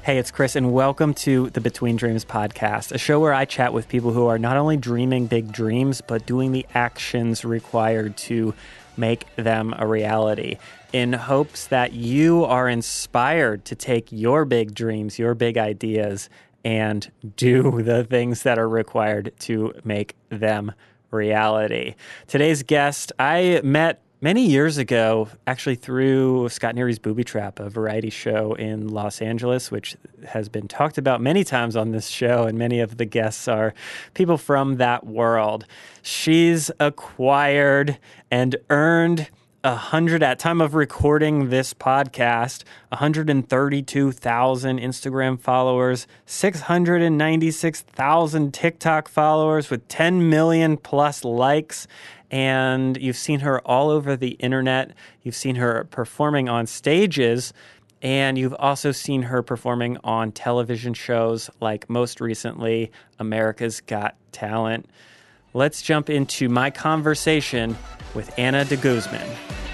Hey, it's Chris, and welcome to the Between Dreams podcast, a show where I chat with people who are not only dreaming big dreams, but doing the actions required to make them a reality, in hopes that you are inspired to take your big dreams, your big ideas, and do the things that are required to make them reality. Today's guest, I met many years ago, actually through Scott Neary's Booby Trap, a variety show in Los Angeles, which has been talked about many times on this show, and many of the guests are people from that world. She's acquired and earned at time of recording this podcast, 132,000 Instagram followers, 696,000 TikTok followers with 10 million plus likes. And you've seen her all over the internet. You've seen her performing on stages, and you've also seen her performing on television shows like most recently America's Got Talent. Let's jump into my conversation with Ana de Guzman.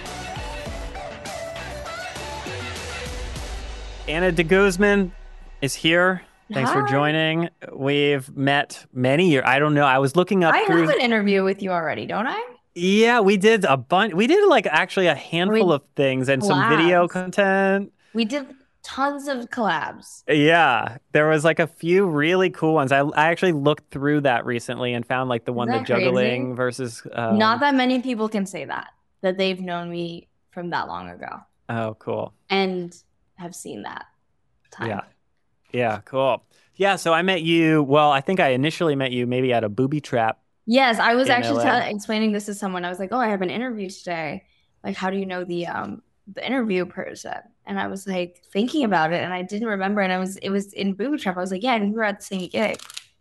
Ana de Guzman is here. Thanks for joining. We've met many years. I don't know. I was looking up. I have an interview with you already, don't I? Yeah, we did a bunch. We did like actually a handful of things and some video content. We did tons of collabs. Yeah, there was like a few really cool ones. I actually looked through that recently and found like the one, the juggling crazy? versus. Not that many people can say that they've known me from that long ago. Oh, cool. And have seen that time. Yeah. Yeah, cool. Yeah, so I met you. Well, I think I initially met you maybe at a Booby Trap. Yes, I was actually explaining this to someone. I was like, "Oh, I have an interview today. Like, how do you know the interview person?" And I was like thinking about it, and I didn't remember. And it was in Booby Trap. I was like, "Yeah, we were at the same gig."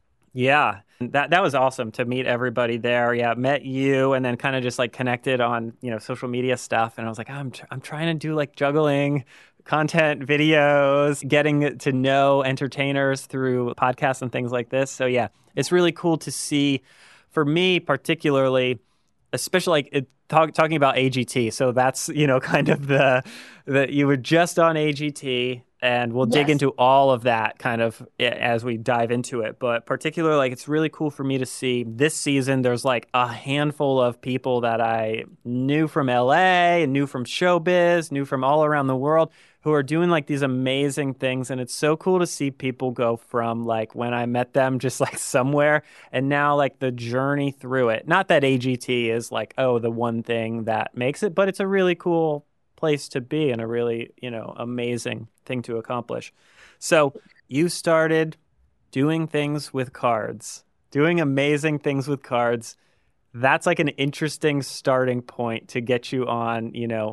Yeah, that was awesome to meet everybody there. Yeah, met you, and then kind of just like connected on social media stuff. And I was like, I'm trying to do like juggling content videos, getting to know entertainers through podcasts and things like this. So yeah, it's really cool to see. For me particularly, especially like talking about AGT. So that's kind of the you were just on AGT. And we'll dig into all of that kind of as we dive into it. But particularly, like, it's really cool for me to see this season. There's like a handful of people that I knew from LA and knew from showbiz, knew from all around the world, who are doing like these amazing things. And it's so cool to see people go from like when I met them just like somewhere and now like the journey through it. Not that AGT is like, oh, the one thing that makes it, but it's a really cool place to be and a really, amazing thing to accomplish. So you started doing things with cards, doing amazing things with cards. That's like an interesting starting point to get you on,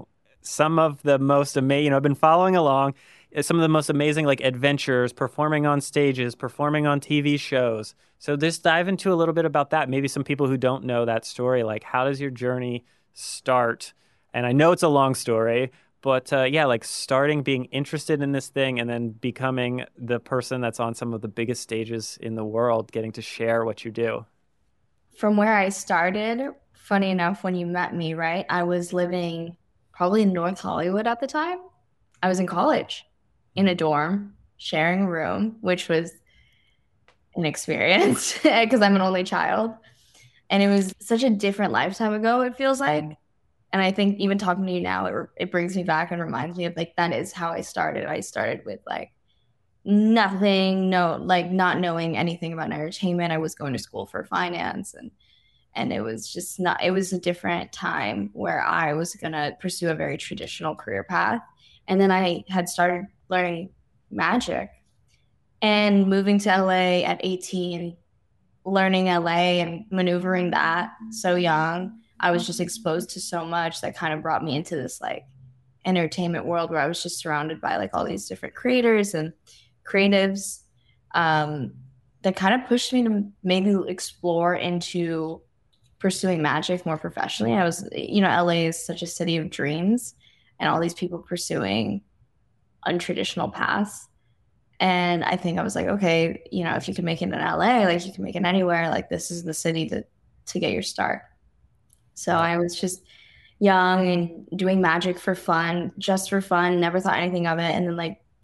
some of the most amazing, I've been following along some of the most amazing like adventures, performing on stages, performing on TV shows. So just dive into a little bit about that. Maybe some people who don't know that story, like how does your journey start? And I know it's a long story, but like starting being interested in this thing and then becoming the person that's on some of the biggest stages in the world, getting to share what you do. From where I started, funny enough, when you met me, right, I was living probably in North Hollywood at the time. I was in college in a dorm, sharing a room, which was an experience because I'm an only child. And it was such a different lifetime ago, it feels like. And I think even talking to you now, it brings me back and reminds me of like, that is how I started. I started with like nothing, not knowing anything about entertainment. I was going to school for finance and it was just not, it was a different time where I was going to pursue a very traditional career path. And then I had started learning magic and moving to LA at 18, learning LA and maneuvering that so young. I was just exposed to so much that kind of brought me into this like entertainment world where I was just surrounded by like all these different creators and creatives that kind of pushed me to maybe explore into pursuing magic more professionally. I was, LA is such a city of dreams and all these people pursuing untraditional paths. And I think I was like, okay, if you can make it in LA, like you can make it anywhere, like this is the city to get your start. So I was just young and doing magic for fun, just for fun, never thought anything of it. And then like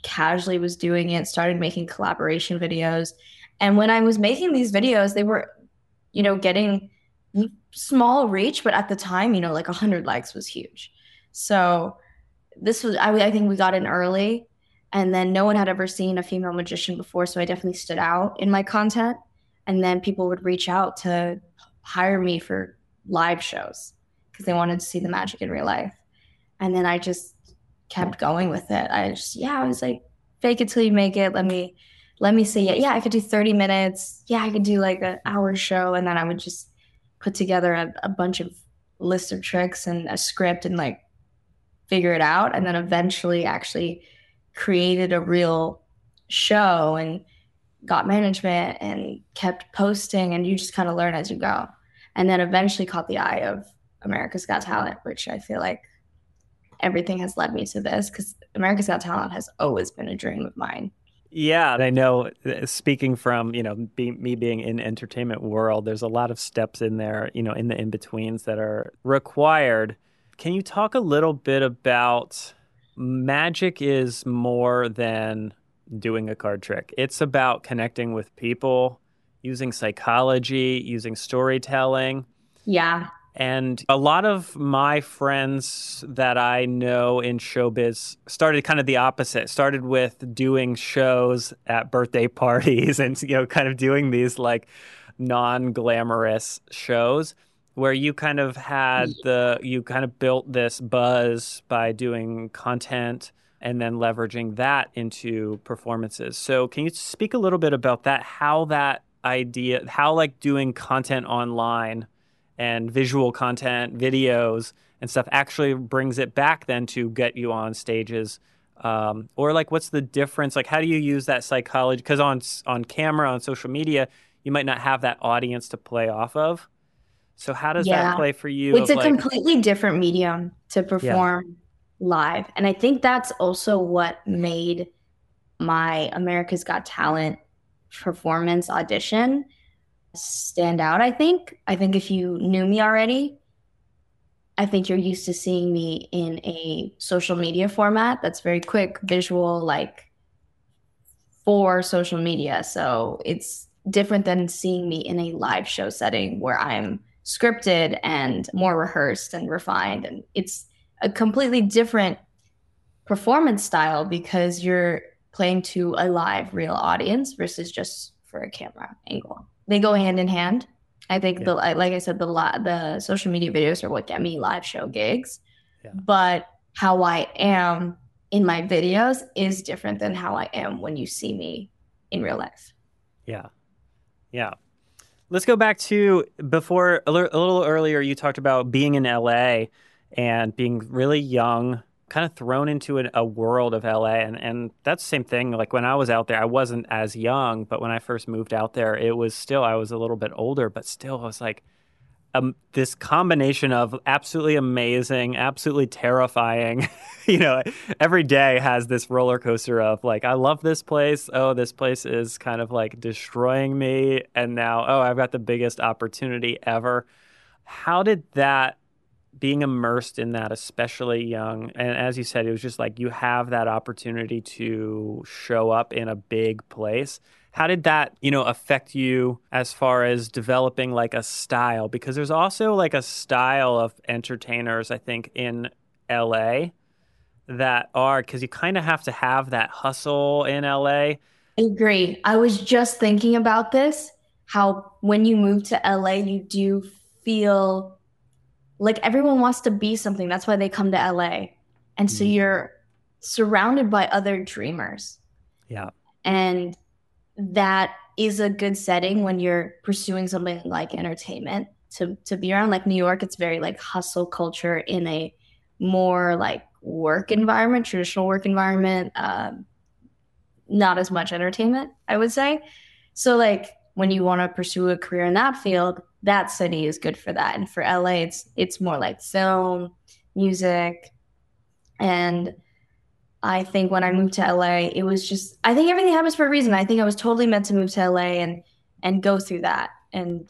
casually was doing it, started making collaboration videos. And when I was making these videos, they were, getting small reach, but at the time, like 100 likes was huge. So this was, I think we got in early, and then no one had ever seen a female magician before. So I definitely stood out in my content. And then people would reach out to hire me for live shows because they wanted to see the magic in real life. And then I just kept going with it. I was like, fake it till you make it. Let me say, yeah, I could do 30 minutes. Yeah, I could do like an hour show. And then I would just put together a bunch of lists of tricks and a script and like figure it out. And then eventually actually created a real show and got management and kept posting. And you just kind of learn as you go. And then eventually caught the eye of America's Got Talent, which I feel like everything has led me to this because America's Got Talent has always been a dream of mine. Yeah, and I know speaking from, me being in entertainment world, there's a lot of steps in there, in the in-betweens that are required. Can you talk a little bit about magic is more than doing a card trick. It's about connecting with people, using psychology, using storytelling. Yeah. And a lot of my friends that I know in showbiz started kind of the opposite, started with doing shows at birthday parties and, kind of doing these like non-glamorous shows where you kind of you kind of built this buzz by doing content and then leveraging that into performances. So can you speak a little bit about that, how that idea, how like doing content online and visual content, videos and stuff actually brings it back then to get you on stages? Or like, what's the difference? Like, how do you use that psychology? Because on camera, on social media, you might not have that audience to play off of. So how does that Yeah. play for you It's of a like, completely different medium to yeah, perform live. And I think that's also what made my America's Got Talent performance audition stand out, I think. I think if you knew me already, I think you're used to seeing me in a social media format that's very quick, visual, like for social media. So it's different than seeing me in a live show setting where I'm scripted and more rehearsed and refined. And it's a completely different performance style because you're playing to a live, real audience versus just for a camera angle. They go hand in hand. I think yeah, like I said, the social media videos are what get me live show gigs, yeah, but how I am in my videos is different than how I am when you see me in real life. yeah, yeah. Let's go back to before a little earlier. You talked about being in LA and being really young, kind of thrown into a world of LA, and that's the same thing. Like when I was out there, I wasn't as young, but when I first moved out there, it was still I was a little bit older, but still I was like this combination of absolutely amazing, absolutely terrifying. you know, every day has this roller coaster of like, I love this place. Oh, this place is kind of like destroying me. And now, oh, I've got the biggest opportunity ever. How did that, being immersed in that, especially young, and as you said, it was just like you have that opportunity to show up in a big place. How did that, affect you as far as developing like a style? Because there's also like a style of entertainers, I think, in LA that are, because you kind of have to have that hustle in LA. I agree. I was just thinking about this, how when you move to LA, you do feel like everyone wants to be something. That's why they come to LA. And so Mm, you're surrounded by other dreamers. yeah. And that is a good setting when you're pursuing something like entertainment to be around. Like New York, it's very like hustle culture in a more like work environment, traditional work environment, not as much entertainment, I would say. So like when you want to pursue a career in that field, that city is good for that. And for LA, it's more like film, music, and I think when I moved to LA, it was just I think everything happens for a reason. I think I was totally meant to move to LA and go through that. And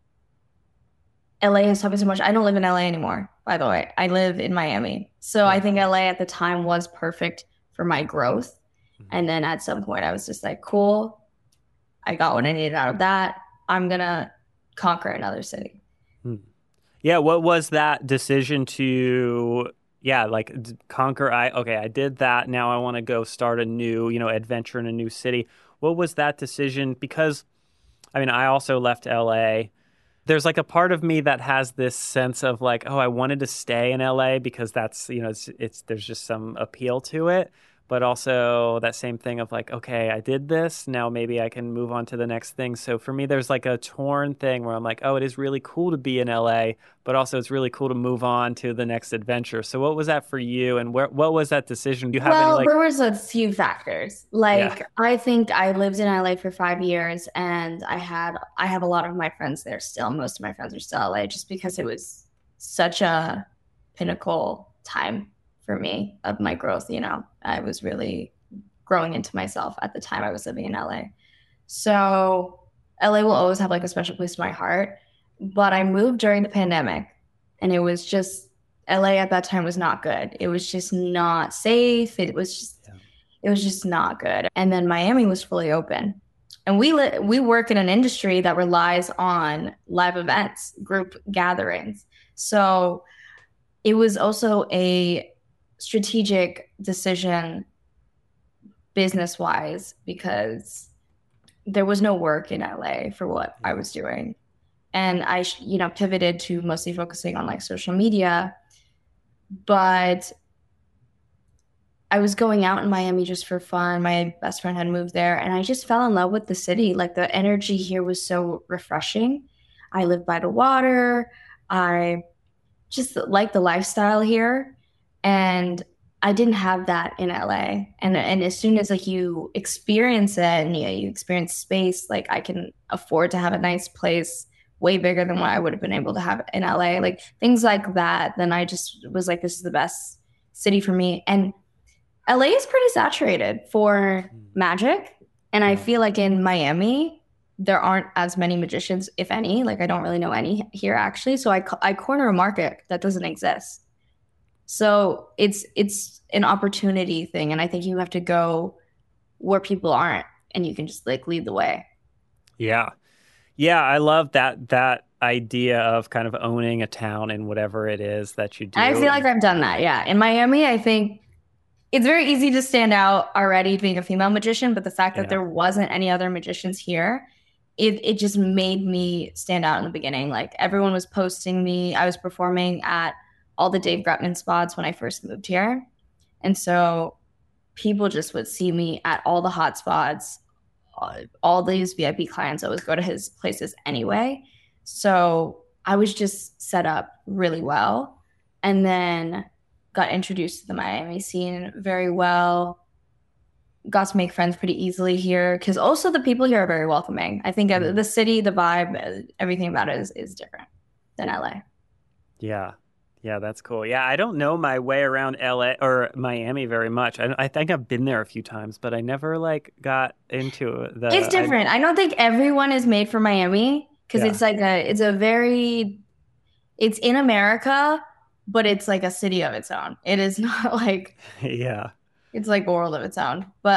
LA has taught me so much. I don't live in LA anymore, by the way. I live in Miami. So I Yeah. think LA at the time was perfect for my growth. And then at some point, I was just like, cool, I got what I needed out of that. I'm going to conquer another city. Hmm. Yeah, what was that decision to, yeah, like conquer? Okay, I did that. Now I want to go start a new, adventure in a new city. What was that decision? Because, I mean, I also left LA. There's like a part of me that has this sense of like, oh, I wanted to stay in LA because that's, there's just some appeal to it. But also that same thing of like, okay, I did this. Now maybe I can move on to the next thing. So for me, there's like a torn thing where I'm like, oh, it is really cool to be in LA, but also it's really cool to move on to the next adventure. So what was that for you? And what was that decision? Do you have any Well, like, there was a few factors. yeah, Like, I think I lived in LA for 5 years and I have a lot of my friends there still. Most of my friends are still LA just because it was such a pinnacle time for me of my growth, you know. I was really growing into myself at the time I was living in LA. So LA will always have like a special place in my heart. But I moved during the pandemic and it was just LA at that time was not good. It was just not safe. yeah, It was just not good. And then Miami was fully open. And we work in an industry that relies on live events, group gatherings. So it was also a strategic decision business wise because there was no work in LA for what I yeah, was doing. And pivoted to mostly focusing on like social media. But I was going out in Miami just for fun. My best friend had moved there, and I just fell in love with the city. Like the energy here was so refreshing. I live by the water. I just like the lifestyle here. And I didn't have that in LA. And as soon as like you experience it and you experience space, like I can afford to have a nice place way bigger than what I would have been able to have in LA. Like things like that. Then I just was like, this is the best city for me. And LA is pretty saturated for mm, magic. And I yeah, feel like in Miami, there aren't as many magicians, if any. Like I don't really know any here actually. So I corner a market that doesn't exist. So it's an opportunity thing. And I think you have to go where people aren't and you can just like lead the way. yeah. Yeah, I love that idea of kind of owning a town in whatever it is that you And I do. feel like And I've done that. Yeah. In Miami, I think it's very easy to stand out already being a female magician, but the fact that yeah, there wasn't any other magicians here, it just made me stand out in the beginning. Like everyone was posting me. I was performing at all the Dave Grutman spots when I first moved here. And so people just would see me at all the hot spots. All these VIP clients always go to his places anyway. So I was just set up really well. And then got introduced to the Miami scene very well. Got to make friends pretty easily here because also the people here are very welcoming. I think mm, the city, the vibe, everything about it is different than LA. yeah, yeah, that's cool. Yeah, I don't know my way around LA or Miami very much. I think I've been there a few times, but I never like got into It's different. I don't think everyone is made for Miami because yeah, it's a very it's in America, but it's like a city of its own. It is not like yeah, it's like a world of its own. But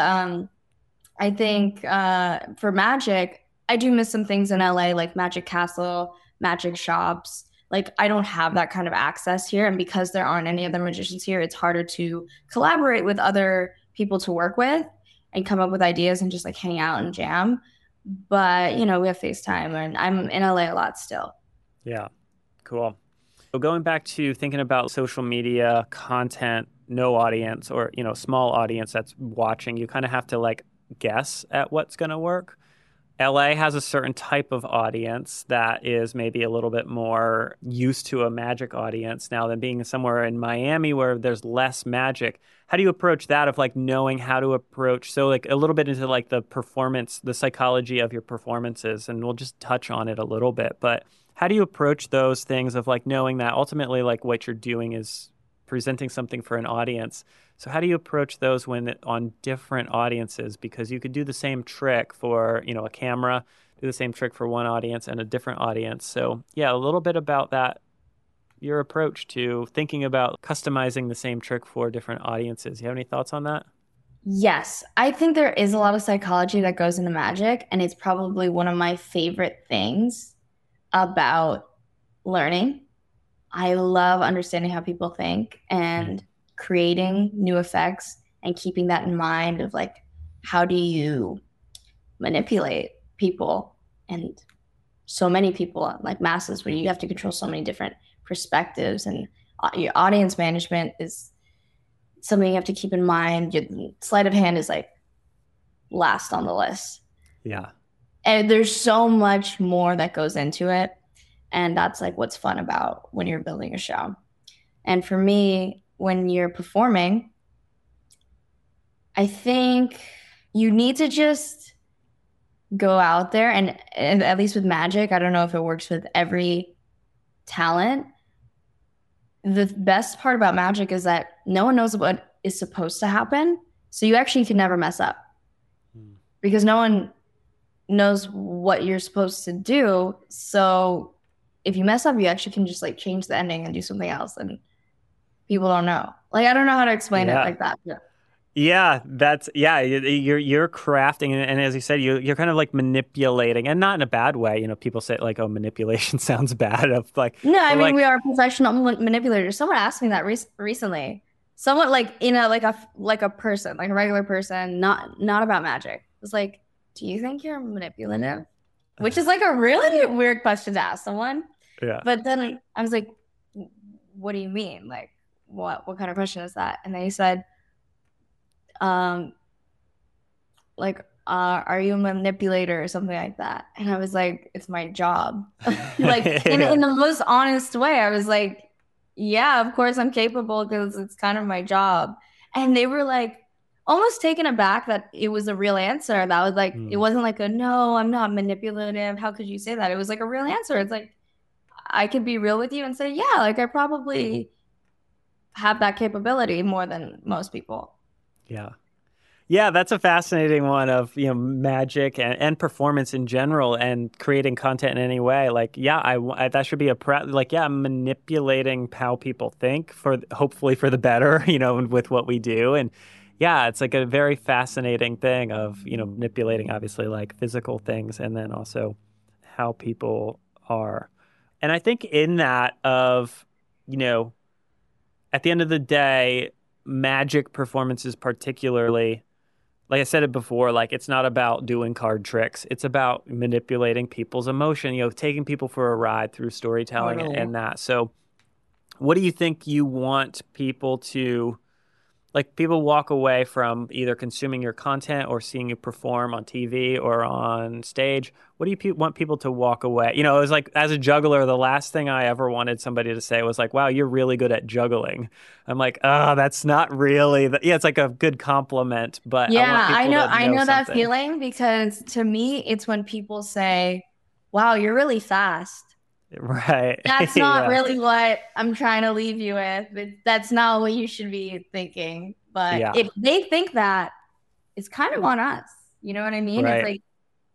I think for magic, I do miss some things in LA, like Magic Castle, magic shops. Like I don't have that kind of access here, and because there aren't any other magicians here, it's harder to collaborate with other people to work with and come up with ideas and just like hang out and jam. But you know, we have FaceTime, and I'm in LA a lot still. yeah, cool. So going back to thinking about social media content, no audience or, small audience that's watching, you kind of have to like guess at what's going to work. LA has a certain type of audience that is maybe a little bit more used to a magic audience now than being somewhere in Miami where there's less magic. How do you approach that of like knowing how to approach? So like a little bit into like the performance, the psychology of your performances, and we'll just touch on it a little bit. But how do you approach those things of like knowing that ultimately like what you're doing is presenting something for an audience? So how do you approach those when on different audiences? Because you could do the same trick for, a camera, do the same trick for one audience and a different audience. So yeah, a little bit about that, your approach to thinking about customizing the same trick for different audiences. You have any thoughts on that? Yes, I think there is a lot of psychology that goes into magic, and it's probably one of my favorite things about learning. I love understanding how people think and creating new effects and keeping that in mind of like, how do you manipulate people and so many people, like masses, where you have to control so many different perspectives and your audience management is something you have to keep in mind. Your sleight of hand is like last on the list. Yeah. And there's so much more that goes into it. And that's like what's fun about when you're building a show. And for me, when you're performing, I think you need to just go out there and at least with magic, I don't know if it works with every talent. The best part about magic is that no one knows what is supposed to happen. So you actually can never mess up Mm. because no one knows what you're supposed to do. So if you mess up, you actually can just like change the ending and do something else. And people don't know. Like, I don't know how to explain it Yeah. like that. Yeah. Yeah, that's yeah. You're crafting, and as you said, you're kind of like manipulating, and not in a bad way. You know, people say like, "Oh, manipulation sounds bad." Of like, No, I but mean, like, we are professional manipulators. Someone asked me that recently. Someone like in a like a person, like a regular person, not about magic. It's like, do you think you're manipulative? Which is like a really weird question to ask someone. yeah, But then I was like, what do you mean? Like, what kind of question is that? And they said, um, like, are you a manipulator or something like that? And I was like, it's my job. Like in yeah, the most honest way, I was like, yeah, of course I'm capable because it's kind of my job. And they were like almost taken aback that it was a real answer. That was like, it Mm. wasn't like a no, I'm not manipulative. How could you say that? It was like a real answer. It's like I could be real with you and say, yeah, like I probably have that capability more than most people. yeah. Yeah, that's a fascinating one of, magic and performance in general and creating content in any way. Like, yeah, that should be like, yeah, I'm manipulating how people think for hopefully for the better, with what we do. And yeah, it's like a very fascinating thing of, manipulating obviously like physical things and then also how people are. And I think in that of, you know, at the end of the day, magic performances particularly like I said it before, like it's not about doing card tricks. It's about manipulating people's emotion, taking people for a ride through storytelling Totally. and that. So, what do you think you want people to like people walk away from either consuming your content or seeing you perform on TV or on stage? What do you want people to walk away? It was like as a juggler, the last thing I ever wanted somebody to say was like, "Wow, you're really good at juggling." I'm like, "Oh, that's not really yeah, it's like a good compliment, but I want Yeah, people to I know know that something." feeling because to me, it's when people say, wow, you're really fast. Right. That's not Yeah. really what I'm trying to leave you with. That's not what you should be thinking. But Yeah. if they think that, it's kind of on us. You know what I mean? It's Right. like,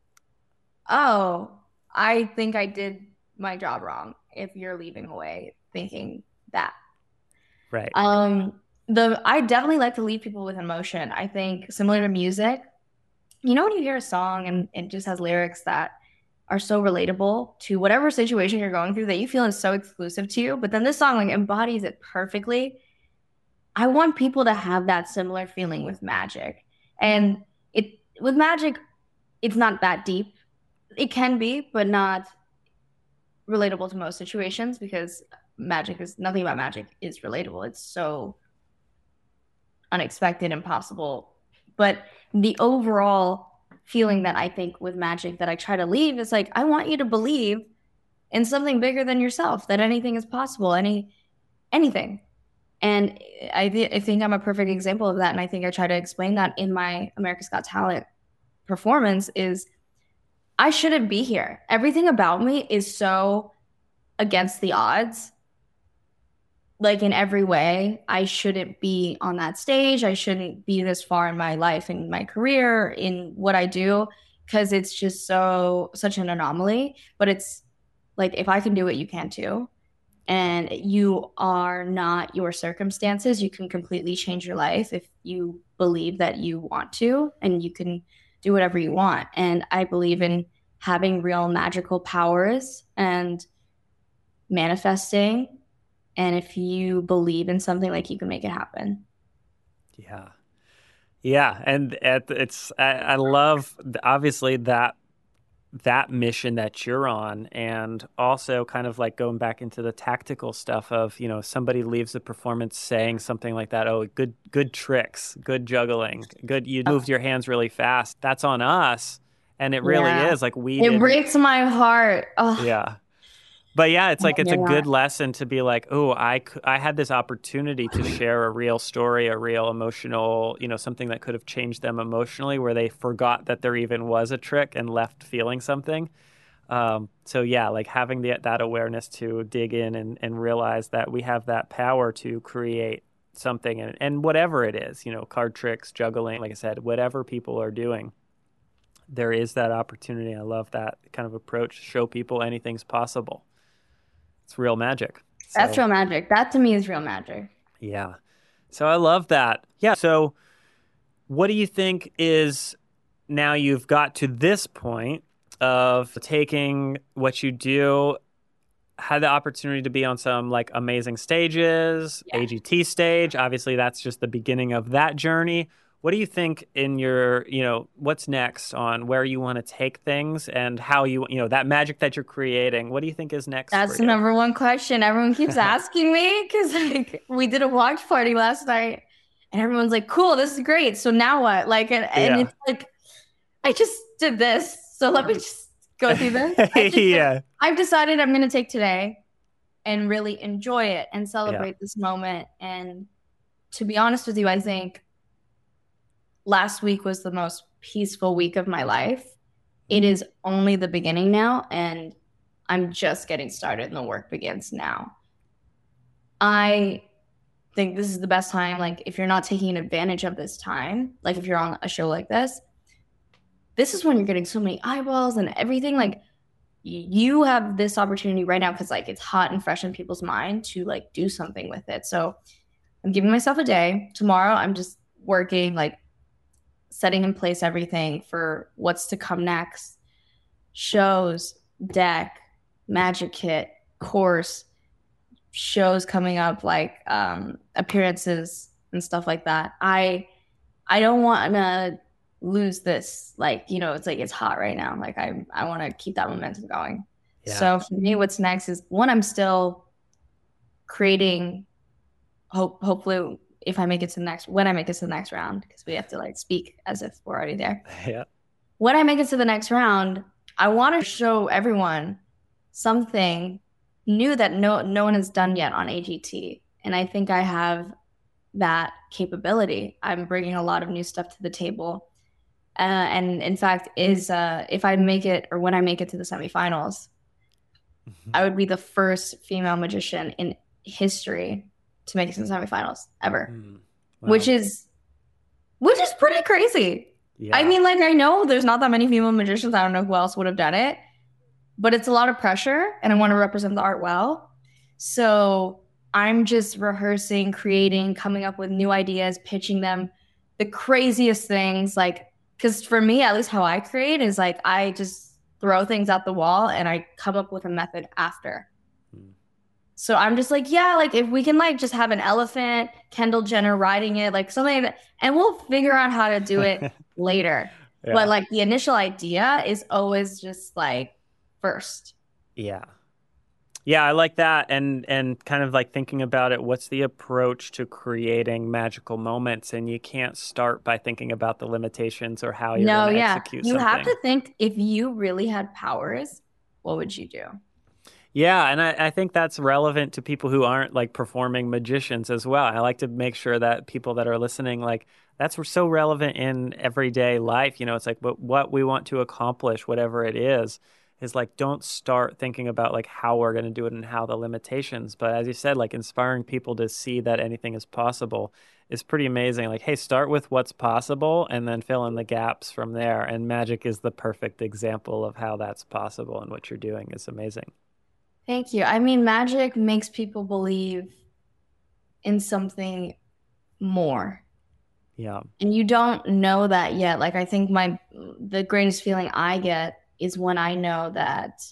oh, I think I did my job wrong if you're leaving away thinking that. Right. Um, I definitely like to leave people with emotion. I think similar to music, you know when you hear a song and it just has lyrics that are so relatable to whatever situation you're going through that you feel is so exclusive to you, but then this song like embodies it perfectly. I want people to have that similar feeling with magic. And it with magic, it's not that deep. It can be, but not relatable to most situations because magic is nothing about magic is relatable. It's so unexpected, impossible. But the overall feeling that I think with magic that I try to leave is like, I want you to believe in something bigger than yourself, that anything is possible, anything. And I think I'm a perfect example of that. And I think I try to explain that in my America's Got Talent performance is I shouldn't be here. Everything about me is so against the odds like in every way. I shouldn't be on that stage. I shouldn't be this far in my life, in my career, in what I do, because it's just such an anomaly. But it's like if I can do it, you can too. and you are not your circumstances. You can completely change your life if you believe that you want to, and you can do whatever you want. And I believe in having real magical powers and manifesting. And if you believe in something, like you can make it happen. Yeah. Yeah, and I love obviously that mission that you're on, and also kind of like going back into the tactical stuff of, somebody leaves the performance saying something like that, oh, good tricks, good juggling, good, you moved your hands really fast. That's on us. And it really Yeah. is like we It didn't. breaks my heart. Oh, Yeah. But yeah, it's like it's a you're good not. lesson to be like, oh, I had this opportunity to share a real story, a real emotional, something that could have changed them emotionally, where they forgot that there even was a trick and left feeling something. So yeah, like having that awareness to dig in and realize that we have that power to create something, and whatever it is, card tricks, juggling, like I said, whatever people are doing, there is that opportunity. I love that kind of approach. Show people anything's possible. It's real magic. That's So real magic. That to me is real magic. yeah. So I love that. Yeah. So what do you think is, now you've got to this point of taking what you do, had the opportunity to be on some like amazing stages, Yeah. AGT stage. Obviously, that's just the beginning of that journey. What do you think in your, what's next on where you want to take things and how that magic that you're creating? What do you think is next for That's the you? number one question everyone keeps asking me because like we did a watch party last night and everyone's like, cool, this is great. So now what? Like and Yeah. it's like I just did this. So let me just go through this. Yeah. I've decided I'm gonna take today and really enjoy it and Yeah. celebrate this moment. And to be honest with you, I think last week was the most peaceful week of my life. It is only the beginning now, and I'm just getting started, and the work begins now. I think this is the best time. Like, if you're not taking advantage of this time, like if you're on a show like this is when you're getting so many eyeballs and everything. Like, you have this opportunity right now because like it's hot and fresh in people's mind to like do something with it. So I'm giving myself a day. Tomorrow, I'm just working, like setting in place everything for what's to come next. Shows, deck, magic kit, course, shows coming up, like appearances and stuff like that. I don't want to lose this. Like, it's like it's hot right now. Like I want to keep that momentum going. Yeah. So for me, what's next is one, I'm still creating hopefully if I make it to the next when I make it to the next round, because we have to like speak as if we're already there. Yeah. When I make it to the next round, I want to show everyone something new that no one has done yet on AGT. And I think I have that capability. I'm bringing a lot of new stuff to the table. And in fact, is if I make it or when I make it to the semifinals, I would be the first female magician in history to make it to the semifinals ever, Mm. which Wow. is which is pretty crazy. I Yeah. mean, like I know there's not that many female magicians. I don't know who else would have done it, but it's a lot of pressure, and I want to represent the art well. So I'm just rehearsing, creating, coming up with new ideas, pitching them, the craziest things. Like, because for me, at least how I create is like I just throw things at the wall and I come up with a method after. Mm. So I'm just like, yeah, like if we can like just have an elephant, Kendall Jenner riding it, like something like that, and we'll figure out how to do it later. But Yeah. like the initial idea is always just like first. Yeah. Yeah, I like that, and kind of like thinking about it, what's the approach to creating magical moments? And you can't start by thinking about the limitations or how you're going No, to yeah. execute You have something. to think if you really had powers, what would you do? Yeah, and I think that's relevant to people who aren't like performing magicians as well. I like to make sure that people that are listening, like that's so relevant in everyday life. It's like what we want to accomplish, whatever it is like don't start thinking about like how we're going to do it and how the limitations. But as you said, like inspiring people to see that anything is possible is pretty amazing. Like, hey, start with what's possible and then fill in the gaps from there. And magic is the perfect example of how that's possible, and what you're doing is amazing. Thank you. I mean, magic makes people believe in something more. Yeah. And you don't know that yet. Like I think the greatest feeling I get is when I know that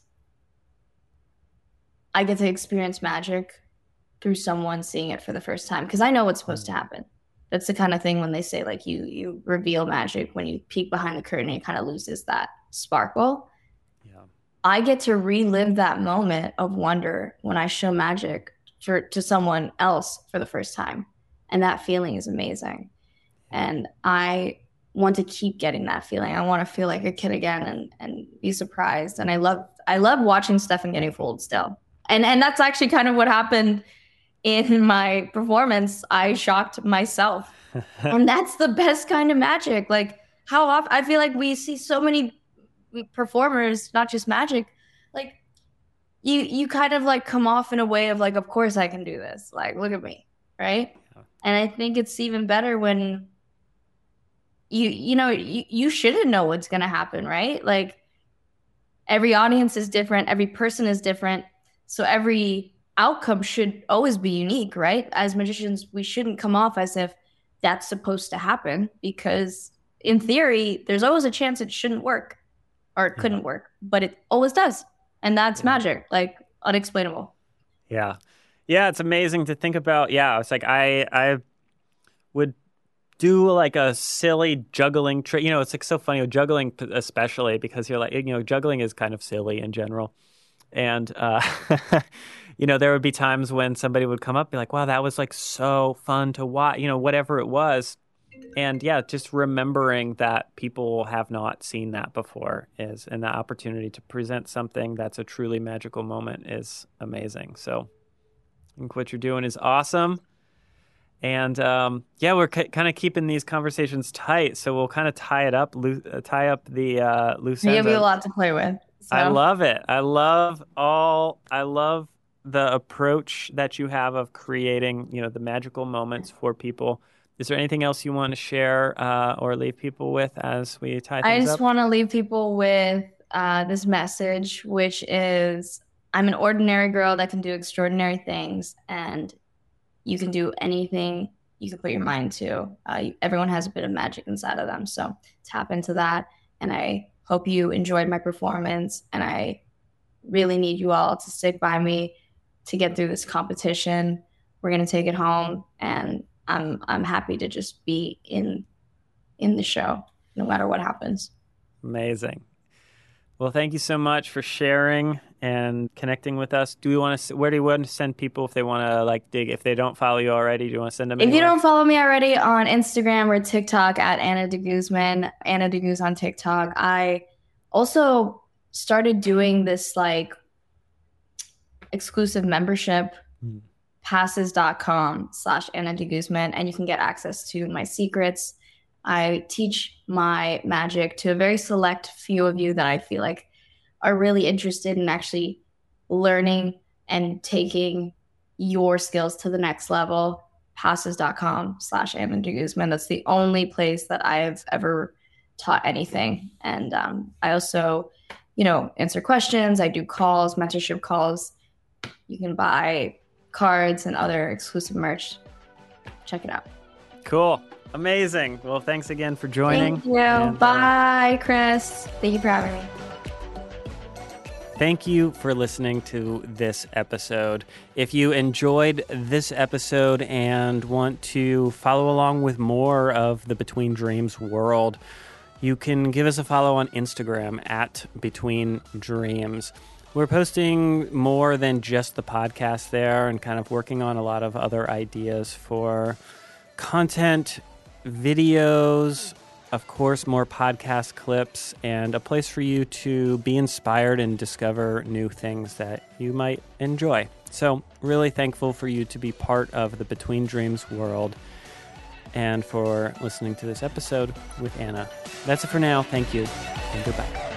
I get to experience magic through someone seeing it for the first time because I know what's supposed to Mm. happen. That's the kind of thing when they say like you reveal magic when you peek behind the curtain, it kind of loses that sparkle. Yeah. I get to relive that moment of wonder when I show magic to someone else for the first time. And that feeling is amazing. Yeah. And I want to keep getting that feeling. I want to feel like a kid again and be surprised. And I love watching Stefan getting fooled still. And that's actually kind of what happened in my performance. I shocked myself. And that's the best kind of magic. Like how often I feel like we see so many performers, not just magic, like you kind of like come off in a way of like, of course I can do this. Like, look at me, right? Yeah. And I think it's even better when you shouldn't know what's gonna happen, right? Like every audience is different, every person is different, so every outcome should always be unique, right? As magicians, we shouldn't come off as if that's supposed to happen because in theory, there's always a chance it shouldn't work or it Yeah. couldn't work, but it always does. And that's Yeah. magic, like unexplainable. Yeah. Yeah, it's amazing to think about. Yeah, it's like I would do like a silly juggling trick. It's like so funny with juggling, especially because you're like, juggling is kind of silly in general. And there would be times when somebody would come up and be like, "Wow, that was like so fun to watch," whatever it was. And yeah, just remembering that people have not seen that before and the opportunity to present something that's a truly magical moment is amazing. So I think what you're doing is awesome. And yeah, we're kind of keeping these conversations tight, so we'll kind of tie up the loose You ends. have a lot to play with. I So love it. I love the approach that you have of creating, the magical moments for people. Is there anything else you want to share or leave people with as we tie I things just up? want to leave people with this message, which is I'm an ordinary girl that can do extraordinary things, and you can do anything you can put your mind to. Everyone has a bit of magic inside of them. So tap into that. And I hope you enjoyed my performance. And I really need you all to stick by me to get through this competition. We're going to take it home. And I'm happy to just be in the show, no matter what happens. Amazing. Well, thank you so much for sharing and connecting with us. Do we want to? Where do you want to send people if they want to like dig? If they don't follow you already, do you want to send them If you anywhere? don't follow me already on Instagram or TikTok at Anna de Guzman, Anna de Guz on TikTok, I also started doing this like exclusive membership, Hmm. passes.com/Anna de Guzman, and you can get access to my secrets. I teach my magic to a very select few of you that I feel like are really interested in actually learning and taking your skills to the next level. Passes.com/Anna de Guzman. That's the only place that I've ever taught anything. And I also, answer questions. I do calls, mentorship calls. You can buy cards and other exclusive merch. Check it out. Cool. Amazing. Well, thanks again for joining. Thank you. And, Bye, Chris. Thank you for having me. thank you for listening to this episode. If you enjoyed this episode and want to follow along with more of the Between Dreams world, you can give us a follow on Instagram at Between Dreams. We're posting more than just the podcast there and kind of working on a lot of other ideas for content, videos, of course, more podcast clips, and a place for you to be inspired and discover new things that you might enjoy. So, really thankful for you to be part of the Between Dreams world and for listening to this episode with Anna. That's it for now. Thank you, and goodbye.